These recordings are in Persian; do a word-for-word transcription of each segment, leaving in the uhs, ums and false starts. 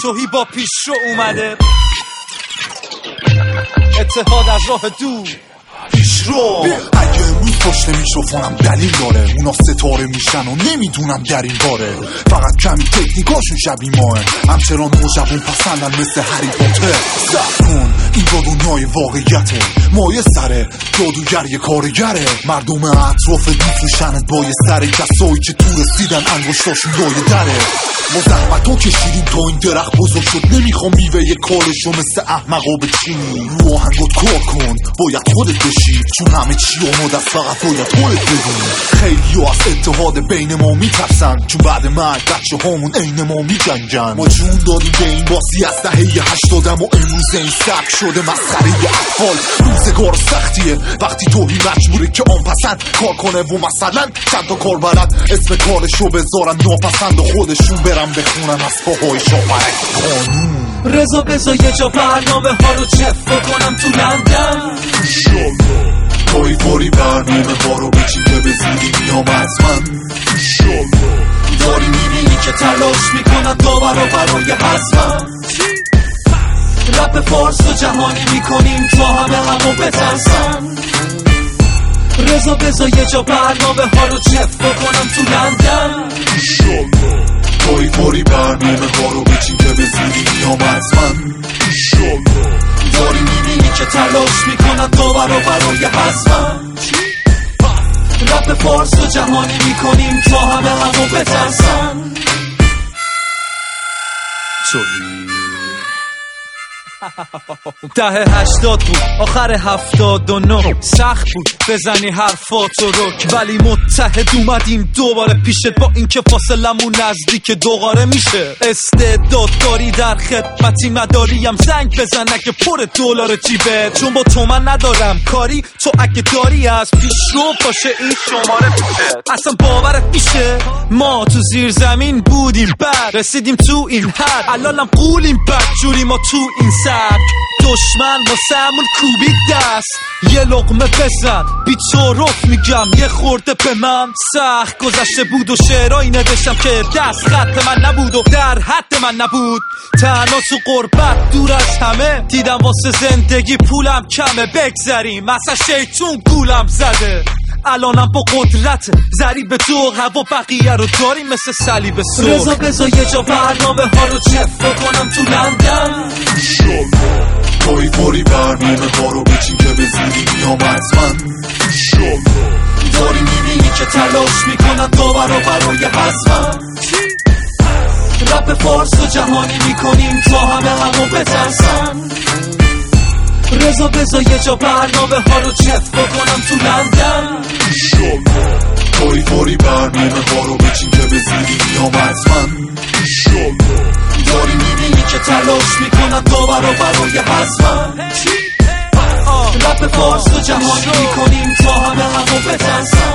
توهی با پیش رو اومده، اتحاد از راه دور پیش رو. اگه امروز پشت میکروفونم دلیل داره، اونا ستاره میشن و نمیدونم در این باره، فقط کمی تکنیکاشون شبیه ماه، همچنان نوجوان پسندن مثل هری پاتر. صبر کن این با دنیای واقعیته، مایه سره جادوگر یه کارگره، مردم اطراف میفروشنت با یه سر، کسایی که تو رسیدن انگشتاشون لایه دره. ما زحمتو کشیدیم تا این درخت بزرگ شد، نمیخوام میوه یه کارشو مثل احمقا بچینی. رو آهنگات کار کن باید خودت بشی، چون همه چی آماده است فقط باید خودت بدونی. خیلی از اتحاد بین ما میترسن، چون بعد مرگ بچه هامون عین ما میجنگن. ما جون دادیم به این باسی از دهه هشتادم و امروز این سبک شده مسخره اطفال. روزگار سختیه وقتی توهی مجبوره که آن پسند کار کنه و مثلا چند تا کار بلد اسم کارشو بذارن ناپسند و خودشون برن بخونن از پاهای شاپرک قانون. رضا بزا یه جا برنامه ها رو چف بکنم تو لندن، پایی پاری برنامه ها رو بچین که به زودی میام حتما. داری میبینی که تلاش میکنن داورا برای حزمم، رپ فارس و جهانی میکنیم تا همه همو بترسن. رضا بزا یه جا برنامه ها رو چف بکنم تو لندن، پایی پاری برنامه ها رو بچین که به زودی میام حتما. داری میبینی که تلاش میکنن داورا برای حزمم، رپ فارس و جهانی میکنیم تا همه همو بترسن. ده هشتاد بود آخر هفتاد و نه، سخت بود بزنی حرفاتو رک، ولی متحد اومدیم دوباره پیشت، با اینکه فاصلمون نزدیک دوباره میشه. استعداد داری در خدمتی مداریم، زنگ بزن اگه پر دلار جیبه، چون با تو من ندارم کاری، تو اگه داری از پیش رو باشه این شماره پیشه. اصلا باورت میشه ما تو زیر زمین بودیم بعد رسیدیم تو این حد، الانم قولیم بد جوری ما تو این سر. دشمن واسمون کوبید دست، یه لقمه بزن بی تعارف میگم یه خورده به من. سخت گذشته بود و شعرهایی نوشتم که دست خط من نبود و در حد من نبود. تنها تو غربت دور از همه دیدم واسه زندگی پولم کمه، بگذریم اصلا شیطون گولم زده. الانم با قدرت ضریب دو هوا بقیه رو داریم مثل صلیب سرخ. رضا بزا یه جا برنامه ها رو چف بکنم تو لندن، پایی پاری برنامه ها رو بچین که به زودی میام حتما. داری میبینی که تلاش میکنن داورا برای حزمم، رپ فارس و جهانی میکنیم تا همه همو بترسن. رضا بزا یه جا برنامه ها رو چف بکنم تو لندن، پایی پاری برنامه ها رو بچین که به زودی میام حتما. داری میبینی که تلاش میکنن داورا برای حزمم، رپ فارس و جهانی میکنیم تا همه همو بترسن.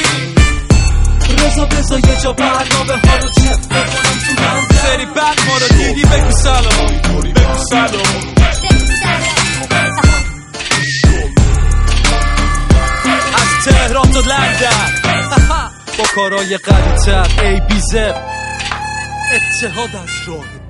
رضا بزا یه جا برنامه ها رو چف بکنم تو لندن. سری بعد ما رو دیدی بگو سلام، بگو سلام. از تهران تا لندن با کارهای قوی‌تر ای بی زد، اتحاد از راه